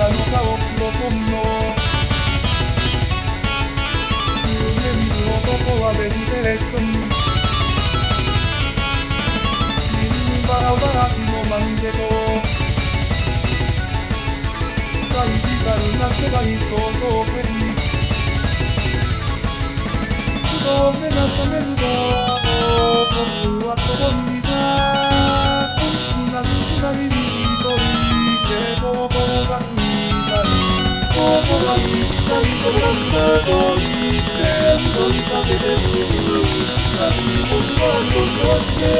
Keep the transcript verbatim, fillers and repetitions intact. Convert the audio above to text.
らの顔プロポンの夢見る男はベジテレーション人バラバラしのマンゲとサイジカルな世界創造的不動目が覚めると僕はそこにいた大きな少ないに一人でと音がついたり音が一切ドラムだと言ってエンドにかけてる何僕はちょっとして